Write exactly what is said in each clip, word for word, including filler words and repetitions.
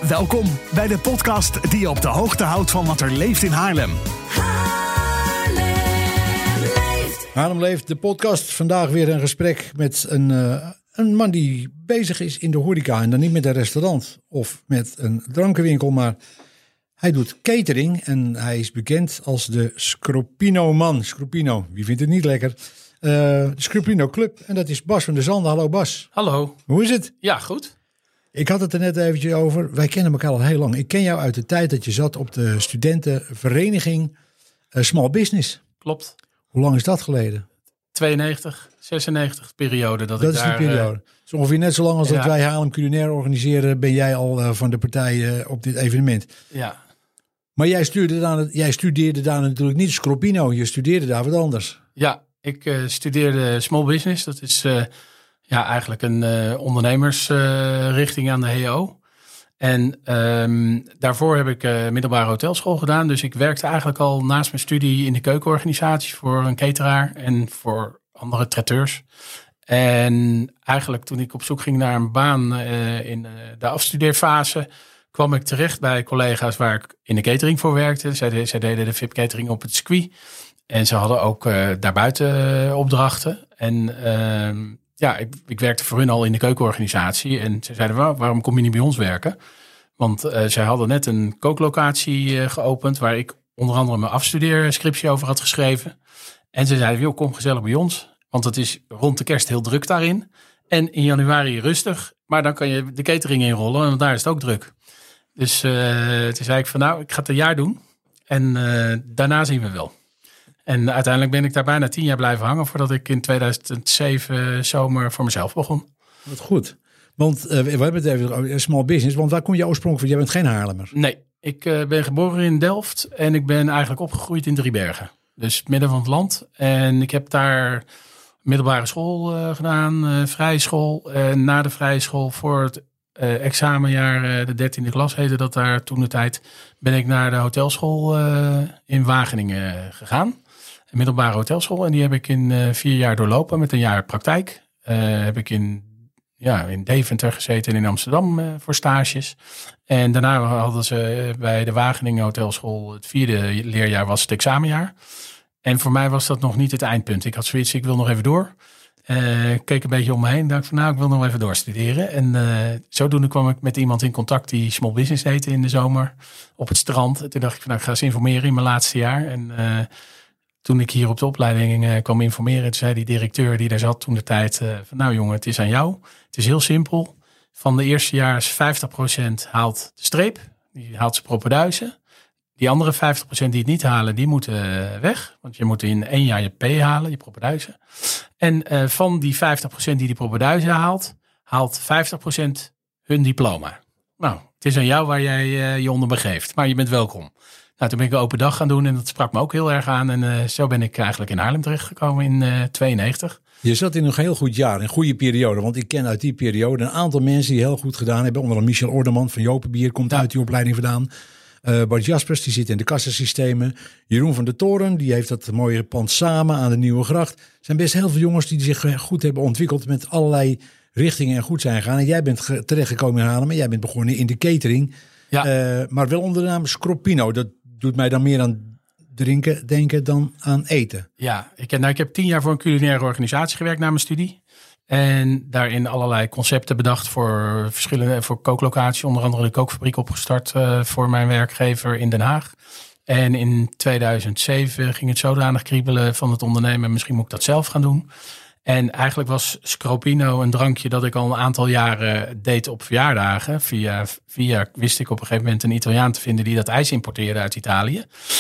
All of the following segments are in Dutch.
Welkom bij de podcast die je op de hoogte houdt van wat er leeft in Haarlem. Haarlem leeft. Haarlem leeft, de podcast. Vandaag weer een gesprek met een, uh, een man die bezig is in de horeca. En dan niet met een restaurant of met een drankenwinkel, maar hij doet catering. En hij is bekend als de Scropino-man. Scropino, wie vindt het niet lekker? Uh, de Scropino Club. En dat is Bas van der Zanden. Hallo Bas. Hallo. Hoe is het? Ja, goed. Ik had het er net eventjes over. Wij kennen elkaar al heel lang. Ik ken jou uit de tijd dat je zat op de studentenvereniging uh, Small Business. Klopt. Hoe lang is dat geleden? tweeënnegentig, zesennegentig periode dat, Dat ik is daar... die periode. Uh, dus ongeveer net zo lang als ja. dat wij Haarlem Culinair organiseren, ben jij al uh, van de partij uh, op dit evenement. Ja. Maar jij studeerde, daar, jij studeerde daar natuurlijk niet Scropino. Je studeerde daar wat anders. Ja, ik uh, studeerde Small Business. Dat is uh, ja, eigenlijk een uh, ondernemersrichting uh, aan de H O. En um, daarvoor heb ik uh, middelbare hotelschool gedaan. Dus ik werkte eigenlijk al naast mijn studie in de keukenorganisatie voor een cateraar en voor andere traiteurs. En eigenlijk toen ik op zoek ging naar een baan uh, in uh, de afstudeerfase, kwam ik terecht bij collega's waar ik in de catering voor werkte. Zij, zij deden de V I P catering op het circuit. En ze hadden ook uh, daarbuiten uh, opdrachten. En uh, ja, ik, ik werkte voor hun al in de keukenorganisatie. En ze zeiden, well, waarom kom je niet bij ons werken? Want uh, zij hadden net een kooklocatie uh, geopend, waar ik onder andere mijn afstudeerscriptie over had geschreven. En ze zeiden, joh, kom gezellig bij ons. Want het is rond de kerst heel druk daarin. En in januari rustig. Maar dan kan je de catering inrollen, en daar is het ook druk. Dus uh, toen zei ik van, nou, ik ga het een jaar doen. En uh, daarna zien we wel. En uiteindelijk ben ik daar bijna tien jaar blijven hangen, voordat ik in tweeduizend zeven zomer voor mezelf begon. Wat goed. Want uh, we hebben het even over small business. Want waar kom je oorspronkelijk van? Jij bent geen Haarlemmer. Nee, ik uh, ben geboren in Delft en ik ben eigenlijk opgegroeid in Driebergen. Dus het midden van het land. En ik heb daar middelbare school uh, gedaan, uh, vrije school. En na de vrije school voor het uh, examenjaar, uh, de dertiende klas heette dat daar toen de tijd, ben ik naar de hotelschool uh, in Wageningen gegaan. Een middelbare hotelschool. En die heb ik in uh, vier jaar doorlopen met een jaar praktijk. Uh, heb ik in, ja, in Deventer gezeten en in Amsterdam uh, voor stages. En daarna hadden ze uh, bij de Wageningen hotelschool, het vierde leerjaar was het examenjaar. En voor mij was dat nog niet het eindpunt. Ik had zoiets, ik wil nog even door. Uh, ik keek een beetje om me heen en dacht van nou, ik wil nog even doorstuderen. En uh, zodoende kwam ik met iemand in contact die Small Business heette in de zomer op het strand. En toen dacht ik van nou, ik ga eens informeren in mijn laatste jaar. En uh, toen ik hier op de opleiding uh, kwam informeren, toen zei die directeur die daar zat toen de tijd uh, van nou jongen, het is aan jou. Het is heel simpel. Van de eerste jaar is vijftig procent haalt de streep. Die haalt zijn propenduizen. Die andere vijftig procent die het niet halen, die moeten weg. Want je moet in één jaar je P halen, je propenduizen. En uh, van die vijftig procent die die propenduizen haalt, haalt vijftig procent hun diploma. Nou, het is aan jou waar jij uh, je onder begeeft. Maar je bent welkom. Nou, toen ben ik een open dag gaan doen en dat sprak me ook heel erg aan. En uh, zo ben ik eigenlijk in Haarlem terechtgekomen in uh, tweeënnegentig. Je zat in een heel goed jaar, een goede periode. Want ik ken uit die periode een aantal mensen die heel goed gedaan hebben. Onder andere Michel Orderman van Jopenbier komt ja. uit die opleiding vandaan. Uh, Bart Jaspers, die zit in de kassasystemen. Jeroen van der Toren, die heeft dat mooie pand Samen aan de Nieuwe Gracht. Er zijn best heel veel jongens die zich goed hebben ontwikkeld met allerlei richtingen en goed zijn gegaan. En jij bent ge- terechtgekomen in Haarlem en jij bent begonnen in de catering. Ja. Uh, maar wel onder de naam Scropino. Dat doet mij dan meer aan drinken denken dan aan eten. Ja, ik, nou, ik heb tien jaar voor een culinaire organisatie gewerkt na mijn studie. En daarin allerlei concepten bedacht voor verschillende voor kooklocaties. Onder andere de kookfabriek opgestart uh, voor mijn werkgever in Den Haag. En in tweeduizend zeven ging het zodanig kriebelen van het ondernemen. Misschien moet ik dat zelf gaan doen. En eigenlijk was Scropino een drankje dat ik al een aantal jaren deed op verjaardagen. Via, via wist ik op een gegeven moment een Italiaan te vinden die dat ijs importeerde uit Italië.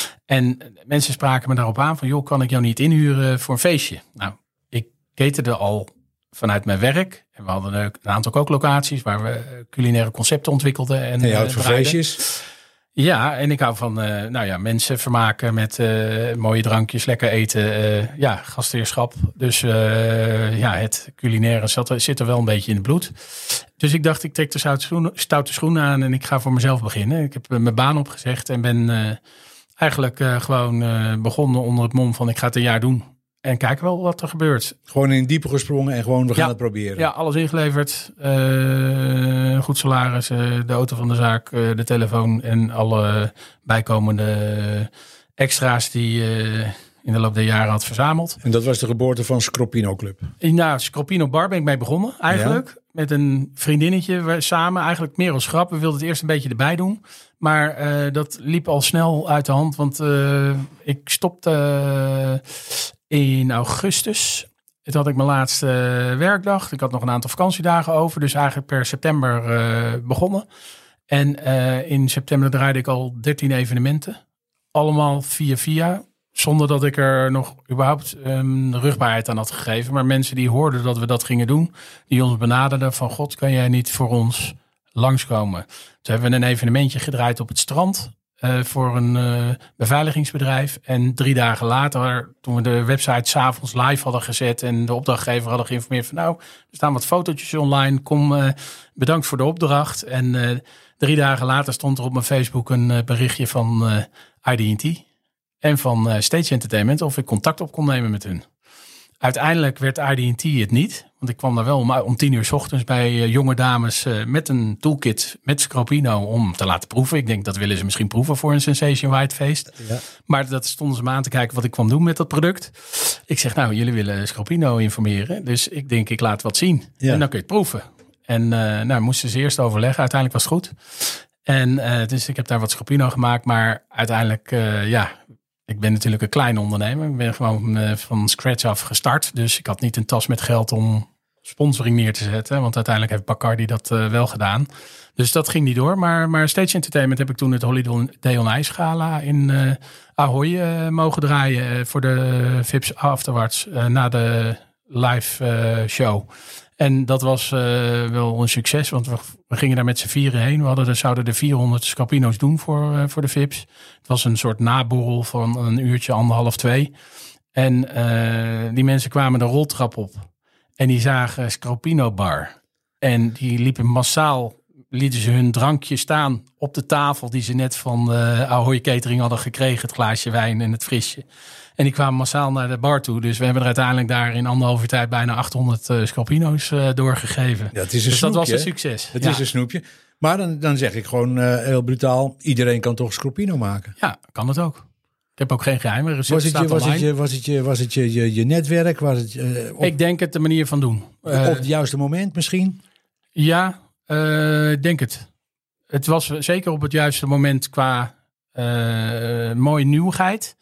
En mensen spraken me daarop aan van joh, kan ik jou niet inhuren voor een feestje? Nou, ik caterde al vanuit mijn werk. En we hadden een aantal kooklocaties waar we culinaire concepten ontwikkelden. En, en je houdt uh, van feestjes? Ja, en ik hou van uh, nou ja, mensen vermaken met uh, mooie drankjes, lekker eten. Uh, ja, gastheerschap. Dus uh, ja, het culinaire zat, zit er wel een beetje in het bloed. Dus ik dacht, ik trek de stoute schoenen, stoute schoenen aan en ik ga voor mezelf beginnen. Ik heb mijn baan opgezegd en ben uh, eigenlijk uh, gewoon uh, begonnen onder het mom van ik ga het een jaar doen. En kijken wel wat er gebeurt. Gewoon in diepe gesprongen en gewoon we gaan ja, het proberen. Ja, alles ingeleverd. Uh, een goed salaris, uh, de auto van de zaak, uh, de telefoon en alle bijkomende extra's die uh, in de loop der jaren had verzameld. En dat was de geboorte van Scropino Club? Nou, Scropino Bar ben ik mee begonnen eigenlijk. Ja. Met een vriendinnetje we samen, eigenlijk meer als grap. We wilden het eerst een beetje erbij doen. Maar uh, dat liep al snel uit de hand, want uh, ik stopte uh, in augustus. Toen had ik mijn laatste uh, werkdag. Ik had nog een aantal vakantiedagen over, dus eigenlijk per september uh, begonnen. En uh, in september draaide ik al dertien evenementen. Allemaal via via. Zonder dat ik er nog überhaupt um, rugbaarheid aan had gegeven. Maar mensen die hoorden dat we dat gingen doen, die ons benaderden van God, kan jij niet voor ons langskomen? Toen hebben we een evenementje gedraaid op het strand uh, voor een uh, beveiligingsbedrijf. En drie dagen later, toen we de website 's avonds live hadden gezet en de opdrachtgever hadden geïnformeerd van nou, er staan wat fotootjes online, kom uh, bedankt voor de opdracht. En uh, drie dagen later stond er op mijn Facebook een uh, berichtje van uh, I D en T. En van uh, Stage Entertainment of ik contact op kon nemen met hun. Uiteindelijk werd I D en T het niet. Want ik kwam daar wel om, om tien uur 's ochtends bij uh, jonge dames uh, met een toolkit met Scropino om te laten proeven. Ik denk dat willen ze misschien proeven voor een Sensation White feest. Ja. Maar dat stonden ze me aan te kijken wat ik kwam doen met dat product. Ik zeg nou, jullie willen Scropino informeren. Dus ik denk ik laat wat zien. Ja. En dan kun je het proeven. En uh, nou moesten ze eerst overleggen. Uiteindelijk was het goed. En uh, dus ik heb daar wat Scropino gemaakt. Maar uiteindelijk uh, ja... Ik ben natuurlijk een klein ondernemer. Ik ben gewoon uh, van scratch af gestart. Dus ik had niet een tas met geld om sponsoring neer te zetten. Want uiteindelijk heeft Bacardi dat uh, wel gedaan. Dus dat ging niet door. Maar, maar Stage Entertainment heb ik toen het Holiday on Ice Gala in uh, Ahoy uh, mogen draaien. Uh, voor de V I P's afterwards. Uh, na de live uh, show. En dat was uh, wel een succes, want we, we gingen daar met z'n vieren heen. We hadden, zouden de vierhonderd Scropino's doen voor, uh, voor de V I P's. Het was een soort naborrel van een uurtje, anderhalf, twee. En uh, die mensen kwamen de roltrap op. En die zagen Scropino Bar. En die liepen massaal, lieten ze hun drankje staan op de tafel die ze net van de Ahoy Catering hadden gekregen. Het glaasje wijn en het frisje. En die kwamen massaal naar de bar toe. Dus we hebben er uiteindelijk daar in anderhalf uur tijd bijna achthonderd uh, Scropino's uh, doorgegeven. Ja, het is een dus snoepje, dat was een succes. Het ja. is een snoepje. Maar dan, dan zeg ik gewoon uh, heel brutaal, iedereen kan toch Scropino maken? Ja, kan het ook. Ik heb ook geen geheime recept. Was het je, staat was het online. je, was het je, was het je, je, je netwerk? Was het, uh, op, ik denk het de manier van doen. Uh, op het juiste moment misschien? Ja, uh, ik denk het. Het was zeker op het juiste moment qua uh, mooie nieuwigheid.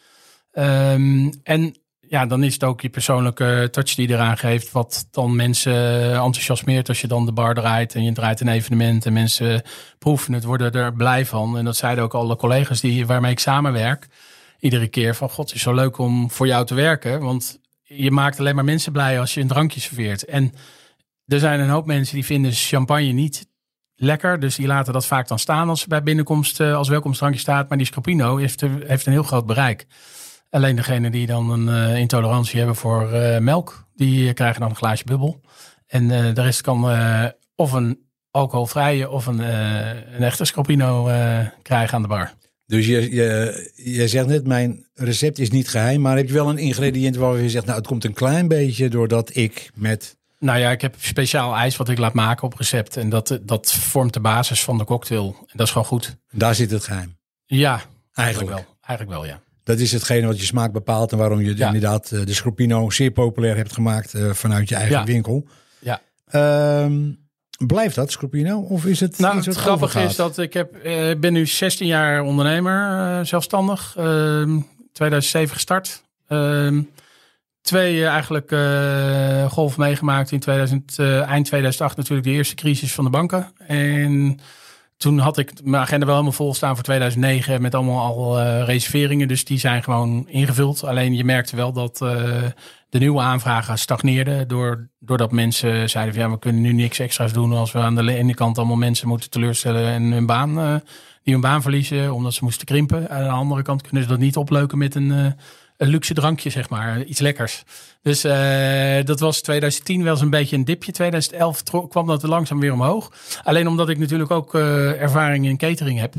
Um, en ja, dan is het ook je persoonlijke touch die je eraan geeft. Wat dan mensen enthousiasmeert als je dan de bar draait. En je draait een evenement en mensen proeven het, worden er blij van. En dat zeiden ook alle collega's die, waarmee ik samenwerk. Iedere keer van, god, het is zo leuk om voor jou te werken. Want je maakt alleen maar mensen blij als je een drankje serveert. En er zijn een hoop mensen die vinden champagne niet lekker. Dus die laten dat vaak dan staan als bij binnenkomst uh, als welkomstdrankje staat. Maar die Scropino heeft, heeft een heel groot bereik. Alleen degene die dan een uh, intolerantie hebben voor uh, melk, die uh, krijgen dan een glaasje bubbel. En uh, de rest kan uh, of een alcoholvrije of een, uh, een echte Scropino uh, krijgen aan de bar. Dus je, je, je zegt net, mijn recept is niet geheim, maar heb je wel een ingrediënt waar je zegt, nou het komt een klein beetje doordat ik met... Nou ja, ik heb speciaal ijs wat ik laat maken op recept. En dat, dat vormt de basis van de cocktail. En dat is gewoon goed. Daar zit het geheim? Ja, eigenlijk, eigenlijk wel. Eigenlijk wel, ja. Dat is hetgene wat je smaak bepaalt en waarom je ja. inderdaad de Scropino zeer populair hebt gemaakt uh, vanuit je eigen ja. winkel. Ja. Um, blijft dat Scropino of is het nou, iets wat het grappige overgaat? is dat ik heb, uh, ben nu zestien jaar ondernemer, uh, zelfstandig. Uh, tweeduizend zeven gestart. Uh, twee uh, eigenlijk uh, golf meegemaakt in tweeduizend, uh, eind tweeduizend acht natuurlijk de eerste crisis van de banken. En toen had ik mijn agenda wel helemaal vol staan voor tweeduizend negen met allemaal al uh, reserveringen. Dus die zijn gewoon ingevuld. Alleen je merkte wel dat uh, de nieuwe aanvragen stagneerden. Door, doordat mensen zeiden van ja, we kunnen nu niks extra's doen als we aan de ene kant allemaal mensen moeten teleurstellen en hun baan, uh, die hun baan verliezen omdat ze moesten krimpen. Aan de andere kant kunnen ze dat niet opleuken met een, uh, een luxe drankje, zeg maar. Iets lekkers. Dus uh, dat was tweeduizend tien wel eens een beetje een dipje. tweeduizend elf tro- kwam dat langzaam weer omhoog. Alleen omdat ik natuurlijk ook uh, ervaring in catering heb.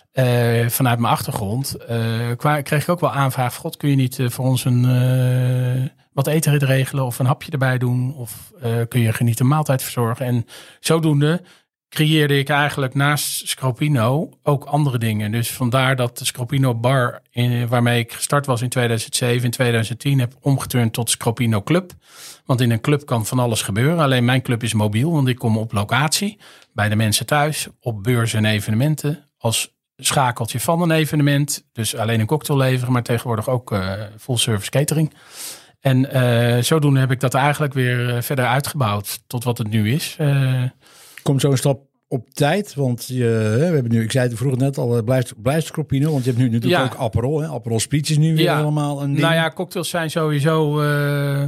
Uh, vanuit mijn achtergrond. Uh, kwa- kreeg ik ook wel aanvraag. God, kun je niet uh, voor ons een uh, wat eten regelen of een hapje erbij doen? Of uh, kun je genieten maaltijd verzorgen? En zodoende creëerde ik eigenlijk naast Scropino ook andere dingen. Dus vandaar dat de Scropino Bar, in, waarmee ik gestart was in tweeduizend zeven, in tweeduizend tien heb omgeturnd tot Scropino Club. Want in een club kan van alles gebeuren. Alleen mijn club is mobiel, want ik kom op locatie, bij de mensen thuis, op beurzen en evenementen, als schakeltje van een evenement. Dus alleen een cocktail leveren, maar tegenwoordig ook uh, full service catering. En uh, zodoende heb ik dat eigenlijk weer uh, verder uitgebouwd tot wat het nu is. Uh, Komt zo'n stap op tijd? Want je, we hebben nu, ik zei het vroeger net al, blijft, blijft Scropino. Want je hebt nu natuurlijk ja. ook Aperol. Hè? Aperol Spritz is nu weer ja. helemaal een ding. Nou ja, cocktails zijn sowieso uh,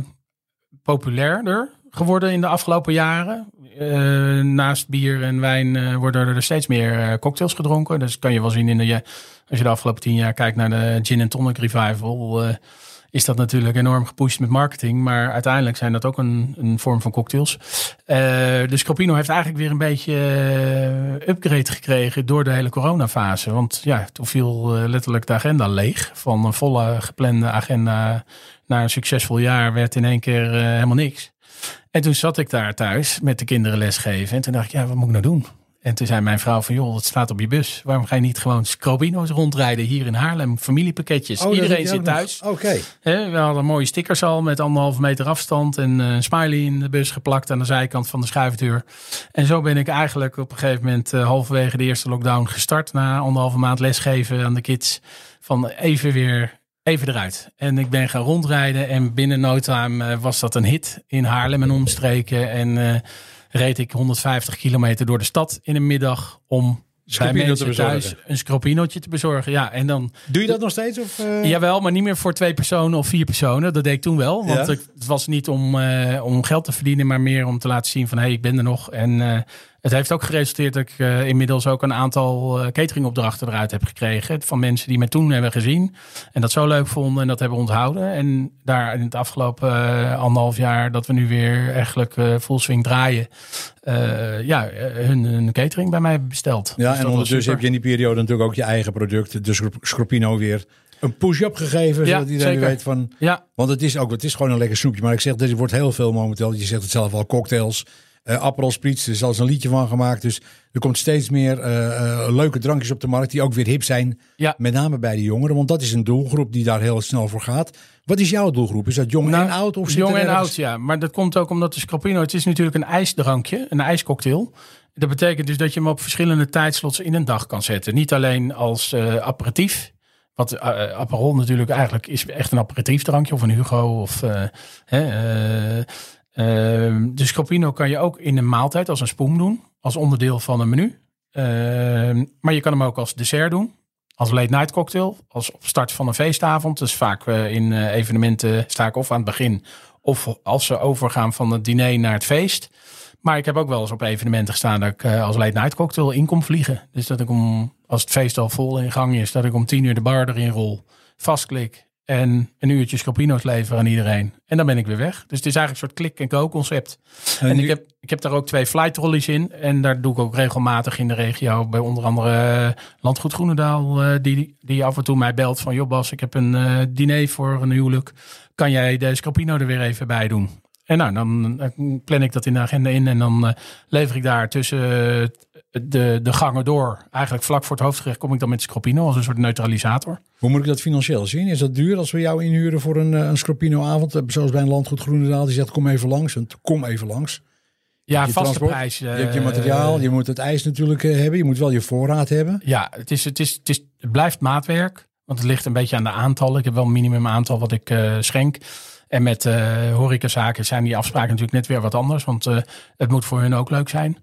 populairder geworden in de afgelopen jaren. Uh, naast bier en wijn uh, worden er steeds meer uh, cocktails gedronken. Dus kan je wel zien in de, als je de afgelopen tien jaar kijkt naar de gin and tonic revival, uh, is dat natuurlijk enorm gepusht met marketing. Maar uiteindelijk zijn dat ook een, een vorm van cocktails. Uh, dus Scropino heeft eigenlijk weer een beetje uh, upgrade gekregen door de hele coronafase. Want ja, toen viel uh, letterlijk de agenda leeg. Van een volle geplande agenda naar een succesvol jaar werd in één keer uh, helemaal niks. En toen zat ik daar thuis met de kinderen lesgeven. En toen dacht ik, ja, wat moet ik nou doen? En toen zei mijn vrouw van, joh, het staat op je bus. Waarom ga je niet gewoon Scropino's rondrijden hier in Haarlem? Familiepakketjes. Oh, iedereen zit thuis. Oké. Okay. We hadden mooie stickers al met anderhalve meter afstand. En een smiley in de bus geplakt aan de zijkant van de schuifdeur. En zo ben ik eigenlijk op een gegeven moment uh, halverwege de eerste lockdown gestart. Na anderhalve maand lesgeven aan de kids. Van even weer... Even eruit. En ik ben gaan rondrijden en binnen no time uh, was dat een hit in Haarlem en omstreken. En uh, reed ik honderdvijftig kilometer door de stad in een middag om bij mensen thuis een Scropinootje te bezorgen. Ja, en dan, doe je dat nog steeds? Of, uh... Jawel, maar niet meer voor twee personen of vier personen. Dat deed ik toen wel. Want ja. het was niet om, uh, om geld te verdienen, maar meer om te laten zien van hé, hey, ik ben er nog. En uh, het heeft ook geresulteerd dat ik uh, inmiddels ook een aantal uh, cateringopdrachten eruit heb gekregen. Van mensen die mij toen hebben gezien. En dat zo leuk vonden en dat hebben onthouden. En daar in het afgelopen uh, anderhalf jaar dat we nu weer eigenlijk uh, full swing draaien. Uh, ja, hun, hun catering bij mij besteld. Ja, dus en ondertussen heb je in die periode natuurlijk ook je eigen product. De Scropino weer een push-up gegeven. Ja, zodat iedereen zeker. weet van... Ja. Want het is ook, het is gewoon een lekker snoepje. Maar ik zeg, er wordt heel veel momenteel. Je zegt het zelf al, cocktails. Uh, Aperol Spritz, er is zelfs een liedje van gemaakt. Dus er komt steeds meer uh, uh, leuke drankjes op de markt die ook weer hip zijn. Ja. Met name bij de jongeren, want dat is een doelgroep die daar heel snel voor gaat. Wat is jouw doelgroep? Is dat jong nou, en oud? Of jong en ergens... oud, ja. Maar dat komt ook omdat de Scropino, het is natuurlijk een ijsdrankje, een ijscocktail. Dat betekent dus dat je hem op verschillende tijdslots in een dag kan zetten. Niet alleen als uh, aperitief. Wat uh, Aperol natuurlijk eigenlijk is echt een aperitief drankje. Of een Hugo of... Uh, hè, uh, Uh, de Scropino kan je ook in een maaltijd als een spoem doen. Als onderdeel van een menu. Uh, maar je kan hem ook als dessert doen. Als late night cocktail. Als op start van een feestavond. Dus vaak uh, in uh, evenementen sta ik of aan het begin. Of als ze overgaan van het diner naar het feest. Maar ik heb ook wel eens op evenementen gestaan dat ik uh, als late night cocktail in kom vliegen. Dus dat ik om, als het feest al vol in gang is, dat ik om tien uur de bar erin rol. Vastklik. En een uurtje Scropino's leveren aan iedereen. En dan ben ik weer weg. Dus het is eigenlijk een soort klik-en-go concept. En, en ik, heb, ik heb daar ook twee flight trolleys in. En daar doe ik ook regelmatig in de regio. Bij onder andere uh, Landgoed Groenendaal. Uh, die, die af en toe mij belt van... joh Bas, ik heb een uh, diner voor een huwelijk. Kan jij de Scropino er weer even bij doen? En nou, dan uh, plan ik dat in de agenda in. En dan uh, lever ik daar tussen uh, de, de gangen door. Eigenlijk vlak voor het hoofdgerecht kom ik dan met Scropino als een soort neutralisator. Hoe moet ik dat financieel zien? Is dat duur als we jou inhuren voor een, een Scropino-avond? Zoals bij een Landgoed Groenendaal. Die zegt kom even langs. En kom even langs. Ja, je vaste prijs. Uh, je hebt je materiaal. Je moet het ijs natuurlijk uh, hebben. Je moet wel je voorraad hebben. Ja, het, is, het, is, het, is, het blijft maatwerk. Want het ligt een beetje aan de aantallen. Ik heb wel een minimum aantal wat ik uh, schenk. En met uh, horecazaken zijn die afspraken natuurlijk net weer wat anders. Want uh, het moet voor hun ook leuk zijn.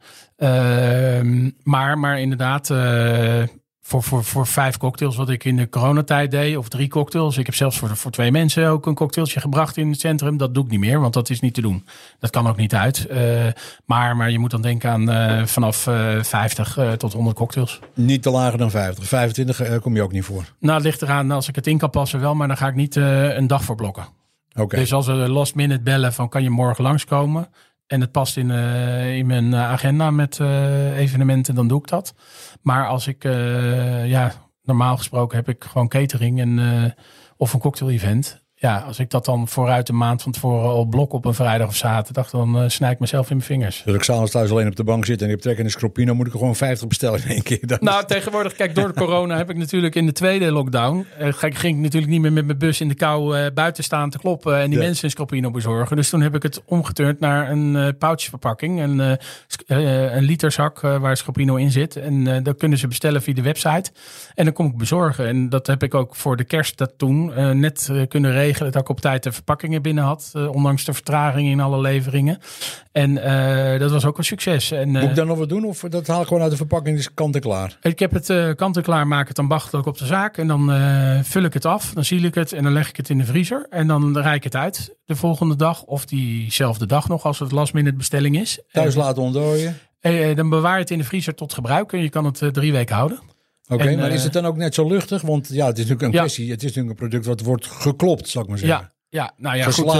Uh, maar, maar inderdaad, uh, voor, voor, voor vijf cocktails wat ik in de coronatijd deed. Of drie cocktails. Ik heb zelfs voor, voor twee mensen ook een cocktailtje gebracht in het centrum. Dat doe ik niet meer, want dat is niet te doen. Dat kan ook niet uit. Uh, maar, maar je moet dan denken aan uh, vanaf uh, vijftig uh, tot honderd cocktails. Niet te lager dan vijftig. vijfentwintig uh, kom je ook niet voor. Nou, het ligt eraan als ik het in kan passen wel. Maar dan ga ik niet uh, een dag voor blokken. Okay. Dus als we last minute bellen van kan je morgen langskomen en het past in, uh, in mijn agenda met uh, evenementen, dan doe ik dat. Maar als ik, uh, ja, normaal gesproken heb ik gewoon catering en, uh, of een cocktail event. ja, als ik dat dan vooruit een maand van tevoren al blok op een vrijdag of zaterdag, dan uh, snij ik mezelf in mijn vingers. Dus ik s'avonds thuis alleen op de bank zitten en ik heb trek in een Scroppino, moet ik er gewoon vijftig bestellen in één keer. Dat nou, tegenwoordig, kijk, door de corona heb ik natuurlijk in de tweede lockdown, uh, ging ik natuurlijk niet meer met mijn bus in de kou uh, buiten staan te kloppen en die ja. mensen een Scroppino bezorgen. Dus toen heb ik het omgeturnd naar een uh, pouchverpakking, een, uh, uh, een literzak uh, waar Scroppino in zit. En uh, dat kunnen ze bestellen via de website. En dan kom ik bezorgen. En dat heb ik ook voor de kerst dat toen uh, net uh, kunnen regelen dat ik op tijd de verpakkingen binnen had. Uh, ondanks de vertraging in alle leveringen. En uh, dat was ook een succes. En, uh, moet ik dan nog wat doen? Of dat haal ik gewoon uit de verpakking, dus kant en klaar? Ik heb het uh, kant en klaar, maak het dan ambachtelijk op de zaak. En dan uh, vul ik het af. Dan ziel ik het en dan leg ik het in de vriezer. En dan rijd ik het uit de volgende dag. Of diezelfde dag nog, als het last minute bestelling is. Thuis laten ontdooien? Uh, dan bewaar je het in de vriezer tot gebruik. En je kan het uh, drie weken houden. Oké, okay, maar uh, is het dan ook net zo luchtig? Want ja, het is natuurlijk een ja. kwestie. Het is natuurlijk een product wat wordt geklopt, zal ik maar zeggen. Ja, ja nou ja, goed. Uh,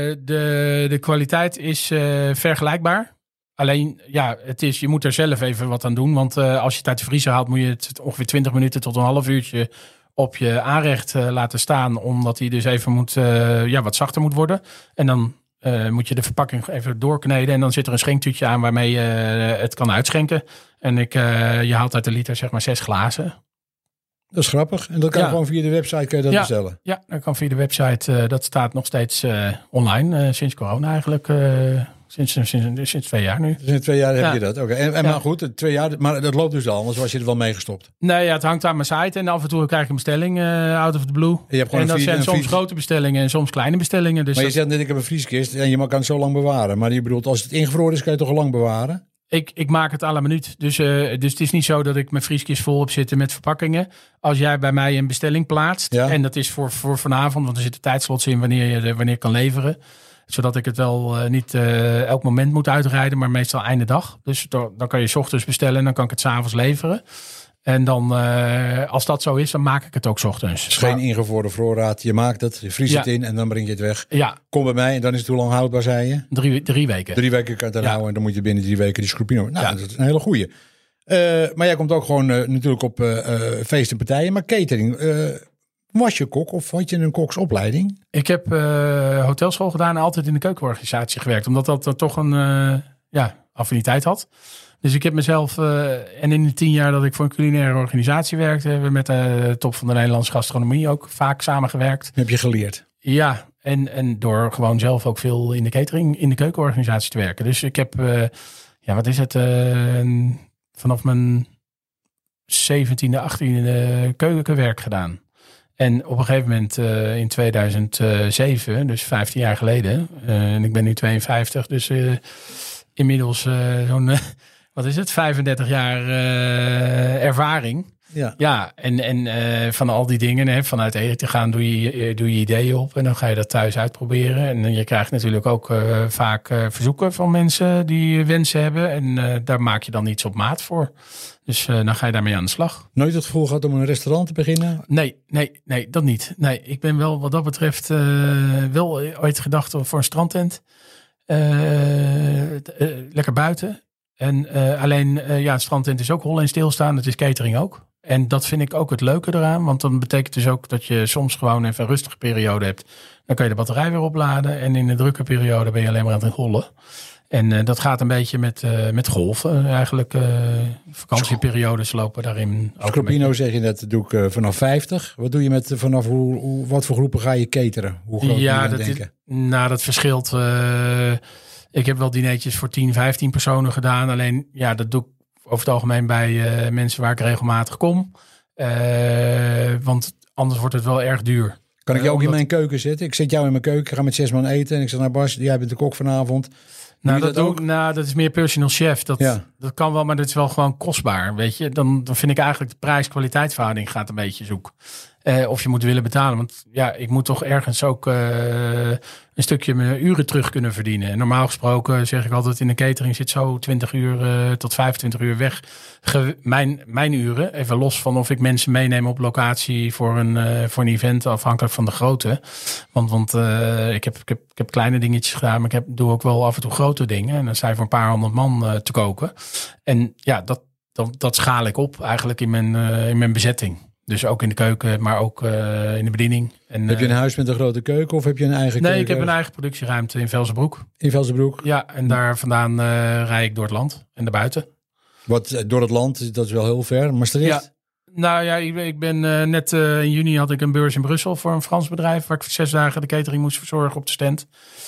de, de kwaliteit is uh, vergelijkbaar. Alleen, ja, het is, je moet er zelf even wat aan doen. Want uh, als je het uit de vriezer haalt, moet je het ongeveer twintig minuten tot een half uurtje op je aanrecht uh, laten staan. Omdat hij dus even moet, uh, ja, wat zachter moet worden. En dan uh, moet je de verpakking even doorkneden. En dan zit er een schenktuutje aan waarmee je uh, het kan uitschenken. En ik, uh, je haalt uit de liter zeg maar zes glazen. Dat is grappig. En dat kan ja. gewoon via de website kun je dat ja. bestellen? Ja, dat kan via de website. Uh, dat staat nog steeds uh, online. Uh, sinds corona eigenlijk. Uh, sinds, sinds, sinds, sinds twee jaar nu. Sinds twee jaar heb ja. je dat. Oké. Okay. En, en ja. maar goed, twee jaar. Maar dat loopt dus al. Anders was je er wel meegestopt. Nee, ja, het hangt aan mijn site. En af en toe krijg ik een bestelling uh, out of the blue. En, je hebt gewoon en dat zijn soms vries... grote bestellingen en soms kleine bestellingen. Dus maar je dat... zegt net, ik heb een vrieskist. En je kan het zo lang bewaren. Maar je bedoelt, als het ingevroren is, kan je het toch al lang bewaren? Ik, ik maak het à la minuut. Dus, uh, dus het is niet zo dat ik mijn vrieskist vol heb zitten met verpakkingen. Als jij bij mij een bestelling plaatst. Ja. En dat is voor, voor vanavond. Want er zitten tijdslots in wanneer je de, wanneer kan leveren. Zodat ik het wel uh, niet uh, elk moment moet uitrijden. Maar meestal einde dag. Dus do, dan kan je 's ochtends bestellen. En dan kan ik het 's avonds leveren. En dan, uh, als dat zo is, dan maak ik het ook 's ochtends. Het is geen ingevroren voorraad. Je maakt het, je vriest ja. het in en dan breng je het weg. Ja. Kom bij mij en dan is het hoe lang houdbaar, zei je? Drie, drie weken. Drie weken kan je het ja. houden en dan moet je binnen drie weken die Scroppino. Nou, ja. dat is een hele goeie. Uh, maar jij komt ook gewoon uh, natuurlijk op uh, uh, feesten en partijen. Maar catering, uh, was je kok of had je een koksopleiding? Ik heb uh, hotelschool gedaan en altijd in de keukenorganisatie gewerkt. Omdat dat uh, toch een uh, ja, affiniteit had. Dus ik heb mezelf, uh, en in de tien jaar dat ik voor een culinaire organisatie werkte, hebben we met de top van de Nederlandse gastronomie ook vaak samengewerkt. Heb je geleerd? Ja, en, en door gewoon zelf ook veel in de catering, in de keukenorganisatie te werken. Dus ik heb, uh, ja wat is het, uh, vanaf mijn zeventiende, achttiende keukenwerk gedaan. En op een gegeven moment uh, in tweeduizend zeven, dus vijftien jaar geleden, uh, en ik ben nu tweeënvijftig, dus uh, inmiddels uh, zo'n... Uh, Wat is het? vijfendertig jaar uh, ervaring. Ja, ja en, en uh, van al die dingen, hè, vanuit eten gaan, doe je, doe je ideeën op. En dan ga je dat thuis uitproberen. En je krijgt natuurlijk ook uh, vaak uh, verzoeken van mensen die wensen hebben. En uh, daar maak je dan iets op maat voor. Dus uh, dan ga je daarmee aan de slag. Nooit het gevoel gehad om een restaurant te beginnen? Nee, nee, nee, dat niet. Nee, ik ben wel wat dat betreft uh, wel ooit gedacht voor een strandtent. Uh, uh, lekker buiten. En uh, alleen, uh, ja, het strandtent is ook hol en stilstaan. Het is catering ook. En dat vind ik ook het leuke eraan. Want dan betekent dus ook dat je soms gewoon even een rustige periode hebt. Dan kan je de batterij weer opladen. En in een drukke periode ben je alleen maar aan het rollen. En uh, dat gaat een beetje met, uh, met golven. Eigenlijk uh, vakantieperiodes lopen daarin. Scroppino zeg je net, doe ik uh, vanaf vijftig. Wat doe je met vanaf hoe, hoe, wat voor groepen ga je cateren? Hoe groot ja, moet je dat denken? Is, nou, dat verschilt... Uh, Ik heb wel dineetjes voor tien, vijftien personen gedaan. Alleen, ja, dat doe ik over het algemeen bij uh, mensen waar ik regelmatig kom. Uh, want anders wordt het wel erg duur. Kan ik jou uh, ook omdat... in mijn keuken zetten? Ik zet jou in mijn keuken, ik ga met zes man eten. En ik zeg, nou Bas, jij bent de kok vanavond. Nou dat, dat, ook? nou, dat is meer personal chef. Dat, ja. dat kan wel, maar dat is wel gewoon kostbaar. Weet je? Dan, dan vind ik eigenlijk de prijs-kwaliteitsverhouding gaat een beetje zoek. Uh, of je moet willen betalen. Want ja, ik moet toch ergens ook uh, een stukje mijn uren terug kunnen verdienen. En normaal gesproken zeg ik altijd in de catering zit zo twintig uur uh, tot vijfentwintig uur weg. Ge- mijn, mijn uren, even los van of ik mensen meeneem op locatie voor een, uh, voor een event, afhankelijk van de grootte. Want, want uh, ik, heb, ik, heb, ik heb kleine dingetjes gedaan, maar ik heb, doe ook wel af en toe grote dingen. En dan sta je voor een paar honderd man uh, te koken. En ja, dat, dat, dat schaal ik op eigenlijk in mijn, uh, in mijn bezetting. Dus ook in de keuken, maar ook uh, in de bediening. En, heb je een huis met een grote keuken of heb je een eigen nee, keuken? Nee, ik heb een eigen productieruimte in Velzenbroek. In Velzenbroek? Ja, en daar vandaan uh, rijd ik door het land en naar buiten. Wat, door het land, dat is wel heel ver. Maastricht? Ja. Nou ja, ik, ik ben uh, net uh, in juni had ik een beurs in Brussel voor een Frans bedrijf. Waar ik voor zes dagen de catering moest verzorgen op de stand.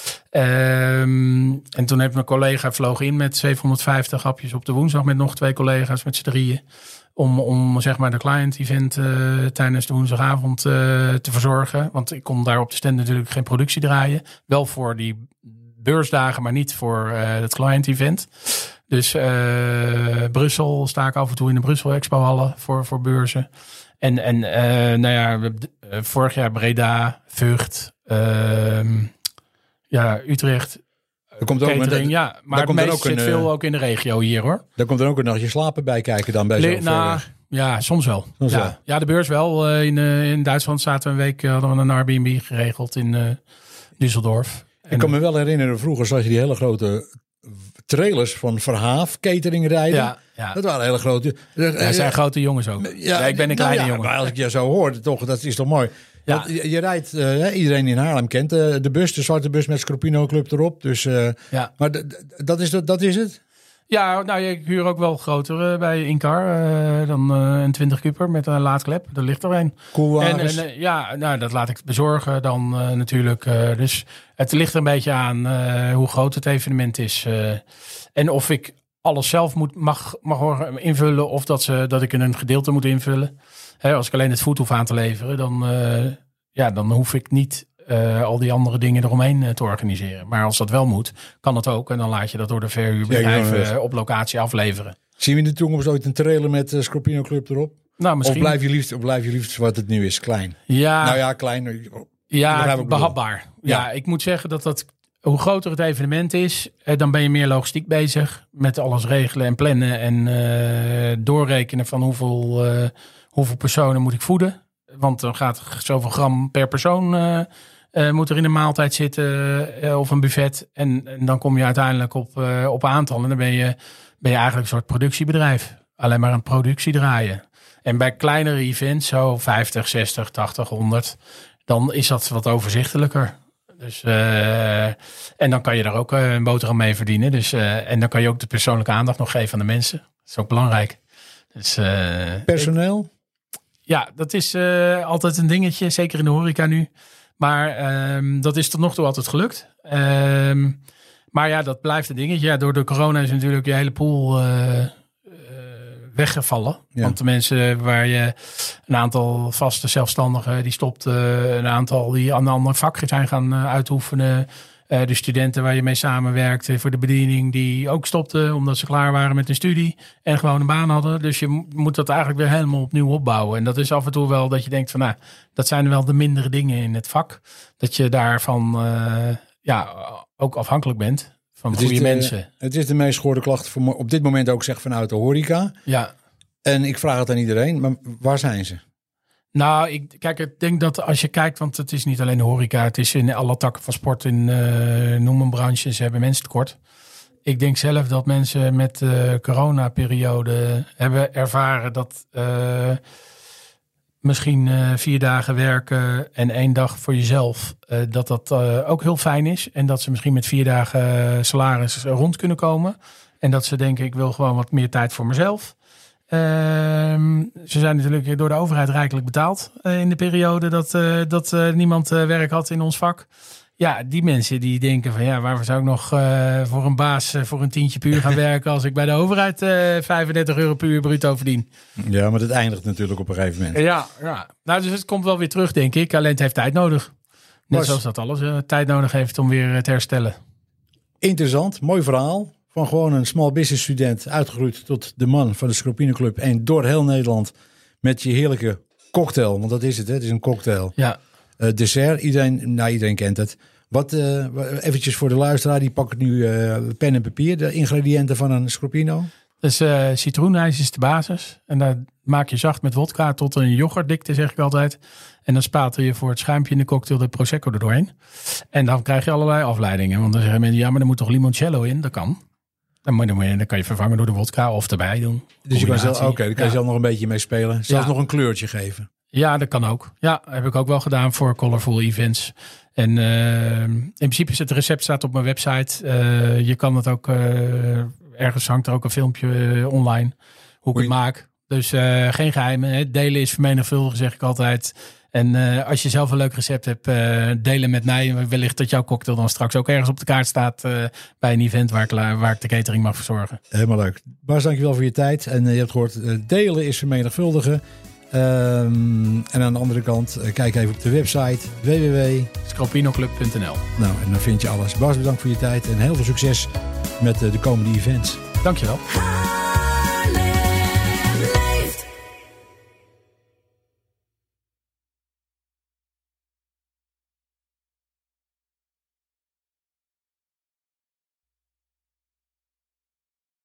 Um, en toen heeft mijn collega vlogen in met zevenhonderdvijftig hapjes op de woensdag. Met nog twee collega's met z'n drieën. Om, om zeg maar de client event uh, tijdens de woensdagavond uh, te verzorgen. Want ik kon daar op de stand natuurlijk geen productie draaien. Wel voor die beursdagen, maar niet voor uh, het client event. Dus uh, Brussel sta ik af en toe in de Brussel Expo Hallen voor, voor beurzen. En, en uh, nou ja, uh, vorig jaar Breda, Vught, uh, ja, Utrecht. Er komt ook catering, een, ja, maar het meest zit een, veel ook in de regio hier hoor. Daar komt er ook een nachtje slapen bij kijken dan bij Le- zo'n nou, Ja, soms wel. Soms ja. Wel. Ja, de beurs wel. Uh, in, uh, in Duitsland zaten we een week, uh, hadden we een Airbnb geregeld in uh, Düsseldorf. Ik kan me wel herinneren, vroeger zag je die hele grote trailers van Verhaaf catering rijden. Ja, ja. Dat waren hele grote. Ja, dat zijn grote jongens ook. Ja, ja, ik ben een kleine nou ja, jongen. Maar als ik je zo hoor, toch, dat is toch mooi. Ja. Je, je rijdt, uh, iedereen in Haarlem kent uh, de bus, de zwarte bus met Scropino Club erop. Dus, uh, ja. Maar d- d- dat, is, dat, dat is het? Ja, nou, ik huur ook wel grotere bij Incar uh, dan uh, een twintig kuper met een laadklep. Daar ligt er een. Koelwagens. En, en, ja, nou, dat laat ik bezorgen dan uh, natuurlijk. Uh, dus het ligt er een beetje aan uh, hoe groot het evenement is. Uh, en of ik alles zelf moet, mag, mag invullen of dat, ze, dat ik een gedeelte moet invullen. Hè, als ik alleen het voet hoef aan te leveren, dan, uh, ja, dan hoef ik niet uh, al die andere dingen eromheen uh, te organiseren. Maar als dat wel moet, kan dat ook. En dan laat je dat door de verhuurbedrijven uh, op locatie afleveren. Zien we in de toekomst ooit een trailer met uh, Scropino Club erop? Nou, misschien. Of blijf je liefst, of blijf je liefst wat het nu is, klein? Ja. Nou ja, klein. Ja, behapbaar. Ja. ja, ik moet zeggen dat dat... Hoe groter het evenement is, dan ben je meer logistiek bezig. Met alles regelen en plannen en uh, doorrekenen van hoeveel, uh, hoeveel personen moet ik voeden. Want dan gaat zoveel gram per persoon uh, uh, moet er in een maaltijd zitten uh, of een buffet. En, en dan kom je uiteindelijk op, uh, op aantal. En dan ben je, ben je eigenlijk een soort productiebedrijf. Alleen maar een productie draaien. En bij kleinere events, zo vijftig, zestig, tachtig, honderd, dan is dat wat overzichtelijker. Dus, uh, en dan kan je daar ook uh, een boterham mee verdienen. Dus, uh, en dan kan je ook de persoonlijke aandacht nog geven aan de mensen. Dat is ook belangrijk. Dus, uh, Personeel? Ik, ja, dat is uh, altijd een dingetje. Zeker in de horeca nu. Maar um, dat is tot nog toe altijd gelukt. Um, maar ja, dat blijft een dingetje. Ja, door de corona is natuurlijk je hele pool uh, uh, weggevallen. Ja. Want de mensen waar je een aantal vaste zelfstandigen, die stopt uh, een aantal die aan een ander vak zijn gaan uh, uitoefenen. Uh, de studenten waar je mee samenwerkte voor de bediening, die ook stopten omdat ze klaar waren met hun studie en gewoon een baan hadden. Dus je moet dat eigenlijk weer helemaal opnieuw opbouwen. En dat is af en toe wel dat je denkt van nou, dat zijn wel de mindere dingen in het vak. Dat je daarvan uh, ja, ook afhankelijk bent van het goede is de, mensen. Het is de meest gehoorde klacht voor, op dit moment ook zeg vanuit de horeca. Ja. En ik vraag het aan iedereen, maar waar zijn ze? Nou, ik, kijk, ik denk dat als je kijkt, want het is niet alleen de horeca, het is in alle takken van sport, in uh, noem een branche, ze hebben mensen tekort. Ik denk zelf dat mensen met de coronaperiode hebben ervaren dat uh, misschien uh, vier dagen werken en één dag voor jezelf, uh, dat dat uh, ook heel fijn is. En dat ze misschien met vier dagen salaris rond kunnen komen. En dat ze denken, ik wil gewoon wat meer tijd voor mezelf. Uh, ze zijn natuurlijk door de overheid rijkelijk betaald uh, in de periode dat, uh, dat uh, niemand uh, werk had in ons vak. Ja, die mensen die denken van ja, waarvoor zou ik nog uh, voor een baas uh, voor een tientje puur gaan werken als ik bij de overheid uh, vijfendertig euro per uur bruto verdien. Ja, maar dat eindigt natuurlijk op een gegeven moment. Ja, ja. Nou, dus het komt wel weer terug, denk ik. Alleen het heeft tijd nodig. Net Was... zoals dat alles uh, tijd nodig heeft om weer uh, te herstellen. Interessant, mooi verhaal. Van gewoon een small business student uitgegroeid tot de man van de Scropino Club. En door heel Nederland met je heerlijke cocktail. Want dat is het, hè? Het is een cocktail. Ja. Uh, dessert, iedereen, nou, iedereen kent het. Wat, uh, eventjes voor de luisteraar, die pakt nu uh, pen en papier. De ingrediënten van een Scropino. Dus uh, citroenijs is de basis. En daar maak je zacht met wodka tot een yoghurtdikte, zeg ik altijd. En dan spater je voor het schuimpje in de cocktail de Prosecco erdoorheen. En dan krijg je allerlei afleidingen. Want dan zeggen mensen, ja, maar er moet toch limoncello in? Dat kan. Dan, moet je, dan kan je vervangen door de wodka of erbij doen. Dus je kan zelf, oké, okay, dan kan je ja. zelf nog een beetje mee spelen. Zelfs ja. nog een kleurtje geven. Ja, dat kan ook. Ja, heb ik ook wel gedaan voor Colorful Events. En uh, in principe is het recept staat op mijn website. Uh, je kan het ook, uh, ergens hangt er ook een filmpje uh, online, hoe ik het maak. Dus uh, geen geheimen. Hè. Delen is vermenigvuldigen, zeg ik altijd. En uh, als je zelf een leuk recept hebt, uh, delen met mij. Wellicht dat jouw cocktail dan straks ook ergens op de kaart staat uh, bij een event waar ik, waar ik de catering mag verzorgen. Helemaal leuk. Bas, dankjewel voor je tijd. En uh, je hebt gehoord, uh, delen is vermenigvuldigen. Um, en aan de andere kant, uh, kijk even op de website w w w punt scalpinoclub punt n l. Nou, en dan vind je alles. Bas, bedankt voor je tijd en heel veel succes met uh, de komende events. Dankjewel.